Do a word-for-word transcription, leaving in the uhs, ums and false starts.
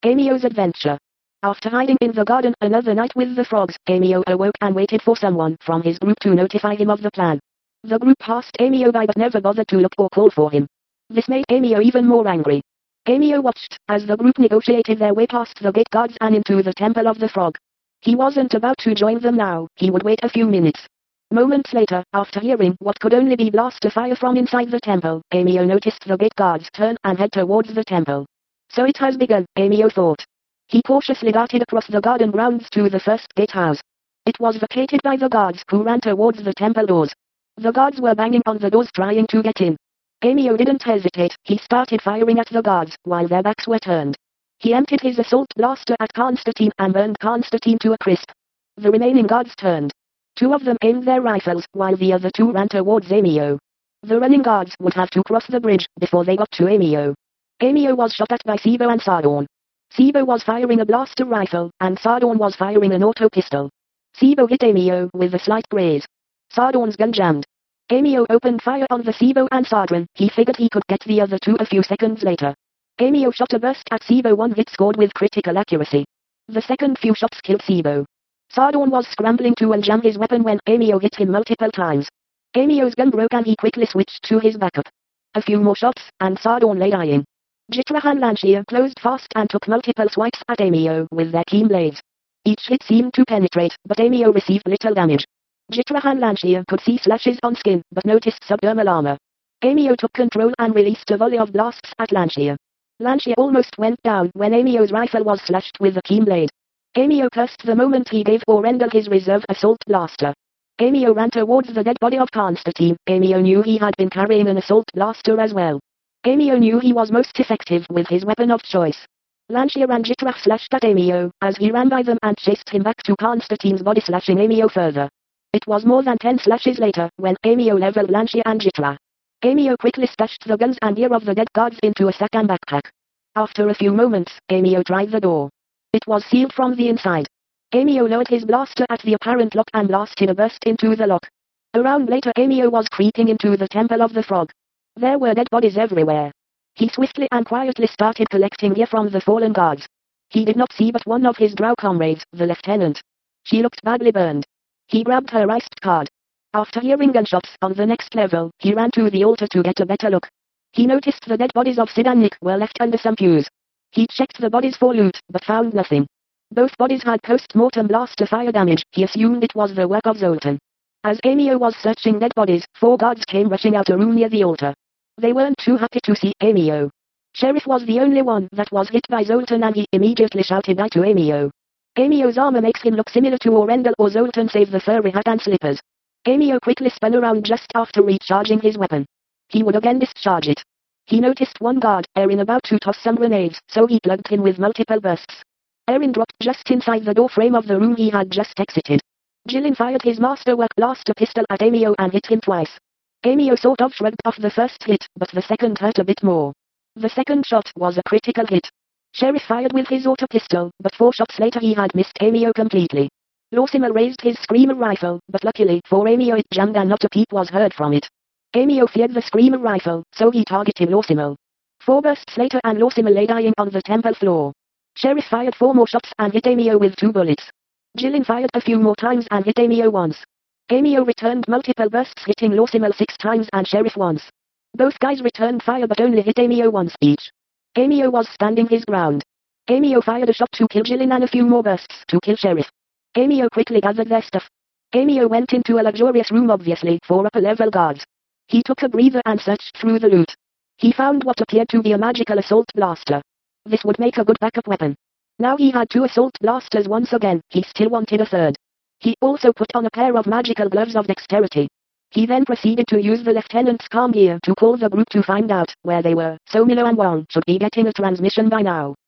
Amio's adventure. After hiding in the garden another night with the frogs, Amio awoke and waited for someone from his group to notify him of the plan. The group passed Amio by but never bothered to look or call for him. This made Amio even more angry. Amio watched as the group negotiated their way past the gate guards and into the Temple of the Frog. He wasn't about to join them now, he would wait a few minutes. Moments later, after hearing what could only be blaster fire from inside the temple, Amio noticed the gate guards turn and head towards the temple. So it has begun, Amio thought. He cautiously darted across the garden grounds to the first gatehouse. It was vacated by the guards who ran towards the temple doors. The guards were banging on the doors trying to get in. Amio didn't hesitate, he started firing at the guards while their backs were turned. He emptied his assault blaster at Constantine and burned Constantine to a crisp. The remaining guards turned. Two of them aimed their rifles while the other two ran towards Amio. The running guards would have to cross the bridge before they got to Amio. Amio was shot at by Sibo and Sardorn. Sibo was firing a blaster rifle, and Sardorn was firing an auto pistol. Sibo hit Amio with a slight graze. Sardorn's gun jammed. Amio opened fire on the Sibo and Sardorn, he figured he could get the other two a few seconds later. Amio shot a burst at Sibo, one hit scored with critical accuracy. The second few shots killed Sibo. Sardorn was scrambling to unjam his weapon when Amio hit him multiple times. Amio's gun broke and he quickly switched to his backup. A few more shots, and Sardorn lay dying. Jitra and Lancia closed fast and took multiple swipes at Amio with their keen blades. Each hit seemed to penetrate, but Amio received little damage. Jitra and Lancia could see slashes on skin, but noticed subdermal armor. Amio took control and released a volley of blasts at Lancia. Lancia almost went down when Amio's rifle was slashed with a keen blade. Amio cursed the moment he gave Orendel his reserve assault blaster. Amio ran towards the dead body of Constantine. Amio knew he had been carrying an assault blaster as well. Amio knew he was most effective with his weapon of choice. Lancia and Jitra slashed at Amio, as he ran by them and chased him back to Constantine's body, slashing Amio further. It was more than ten slashes later, when Amio leveled Lancia and Jitra. Amio quickly stashed the guns and gear of the dead guards into a sack and backpack. After a few moments, Amio tried the door. It was sealed from the inside. Amio lowered his blaster at the apparent lock and blasted a burst into the lock. A round later, Amio was creeping into the Temple of the Frog. There were dead bodies everywhere. He swiftly and quietly started collecting gear from the fallen guards. He did not see but one of his drow comrades, the lieutenant. She looked badly burned. He grabbed her iced card. After hearing gunshots on the next level, he ran to the altar to get a better look. He noticed the dead bodies of Sid and Nick were left under some pews. He checked the bodies for loot, but found nothing. Both bodies had post-mortem blaster fire damage. He assumed it was the work of Zoltan. As Amio was searching dead bodies, four guards came rushing out a room near the altar. They weren't too happy to see Amio. Sheriff was the only one that was hit by Zoltan and he immediately shouted die to Amio. Amio's armor makes him look similar to Orendel or Zoltan save the furry hat and slippers. Amio quickly spun around just after recharging his weapon. He would again discharge it. He noticed one guard, Erin, about to toss some grenades, so he plugged him with multiple bursts. Erin dropped just inside the door frame of the room he had just exited. Jillin fired his masterwork blaster pistol at Amio and hit him twice. Amio sort of shrugged off the first hit, but the second hurt a bit more. The second shot was a critical hit. Sheriff fired with his auto pistol, but four shots later he had missed Amio completely. Lorsimer raised his screamer rifle, but luckily for Amio it jammed and not a peep was heard from it. Amio feared the screamer rifle, so he targeted Lorsimer. Four bursts later and Lorsimer lay dying on the temple floor. Sheriff fired four more shots and hit Amio with two bullets. Jillin fired a few more times and hit Amio once. Amio returned multiple bursts, hitting Lorsimer six times and Sheriff once. Both guys returned fire but only hit Amio once each. Amio was standing his ground. Amio fired a shot to kill Jillin and a few more bursts to kill Sheriff. Amio quickly gathered their stuff. Amio went into a luxurious room, obviously for upper level guards. He took a breather and searched through the loot. He found what appeared to be a magical assault blaster. This would make a good backup weapon. Now he had two assault blasters once again, he still wanted a third. He also put on a pair of magical gloves of dexterity. He then proceeded to use the lieutenant's calm gear to call the group to find out where they were, so Milo and Wang should be getting a transmission by now.